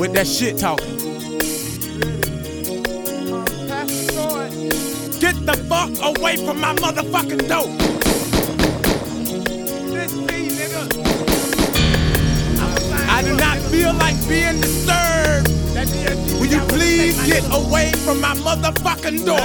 with that shit talking. Get the fuck away from my motherfucking door. I do not feel like being disturbed. Will you please get away from my motherfucking door?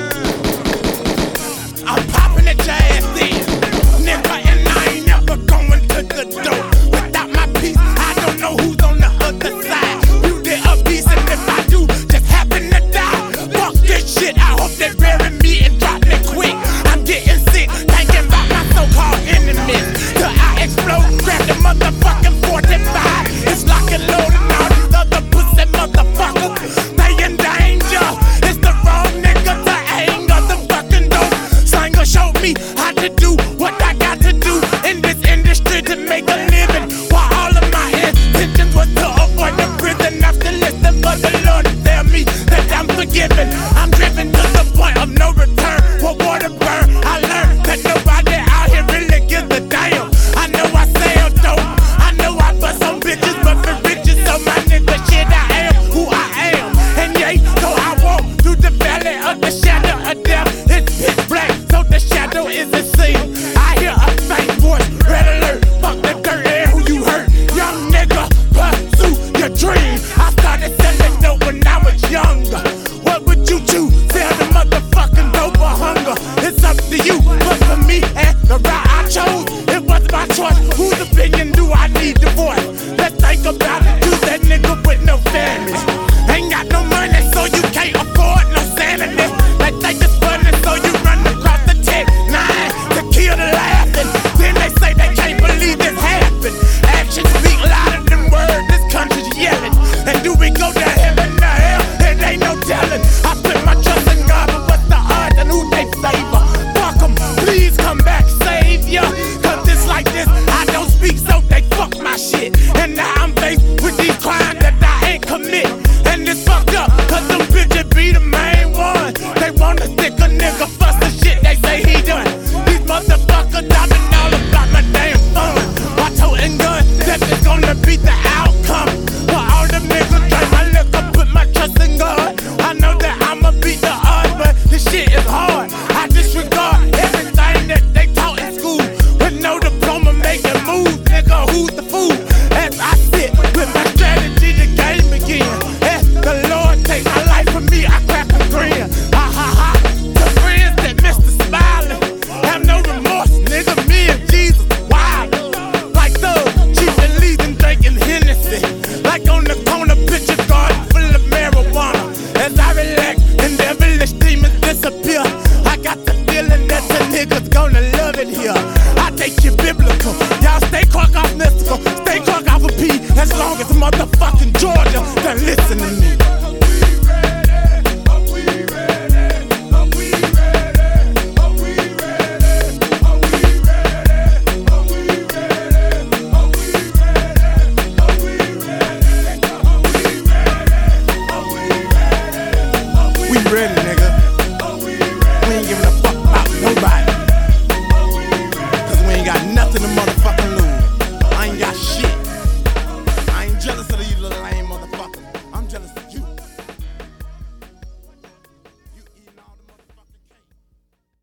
I'm popping at your ass in, nigga, and I ain't never going to the door. Without my peace, I don't know who's on the other side. You did a piece, and if I do, just happen to die. Fuck this shit, I hope they bury me and drop me quick. I'm getting sick, thinking about my so-called enemies. Till I explode, grab the motherfucking 45. It's lock and loaded, all these other pussy motherfuckers. They in danger, it's the wrong nigga to aim at the fucking door. Singer showed me how to do what I got to do in this industry to make a living. While all of my intentions was to avoid the prison, I'm still listening for the Lord to tell me that I'm forgiven. I'm driven to the point of no return. What water burn, I learned that nobody out here really gives a damn. I know I sell dope, I know I bust on bitches, but for riches, so my nigga shit, I am who I am. And yay, so I walk through the valley of the shadow of death. It's pitch black, so the shadow isn't seen. I hear a faint voice, red alert, fuck the dirt and who you hurt. Young nigga, pursue your dream. I started selling dope when I was younger. What would you do? Sell the motherfucking dope or hunger? It's up to you, but for me and the route I chose, it was my choice. Whose opinion do I need to voice? Let's think about it, choose that nigga with no family. Ain't got no money, so you can't afford no sanity. They think it's funny, so you run across the tech 9 to kill the laughing. Then they say they can't believe this happened. Actions speak louder than words, this country's yelling. And do we go to heaven or hell? It ain't no telling. I put my trust in God, but what's the odds and who they favor? Fuck 'em, please come back, savior. Cause it's like this, I don't speak, so they fuck my shit. And now I'm faced with these crimes that I ain't commit. And it's fucked up, cause them bitches be the main ones. They wanna stick a nigga for some shit they say he done. These motherfuckers talking all about my damn fun. I toting guns, that is gonna be the outcome. For all them niggas drink my liquor, put my trust in God. I know that I'ma beat the odds, but this shit is hard. I disregard everything that they taught in school. With no diploma making moves, nigga, who's the fool? As I sit with my strategy, the game begin. As the Lord take my life from me, I crack a grin. Ha ha ha. The friends that miss the smiling have no remorse, nigga. Me and Jesus wild. Like thugs, cheap and leaving, drinking Hennessy. Like on the corner, picture garden full of marijuana. As I relax and devilish demons disappear, I got the feeling that the niggas gonna love it here. I take you biblical.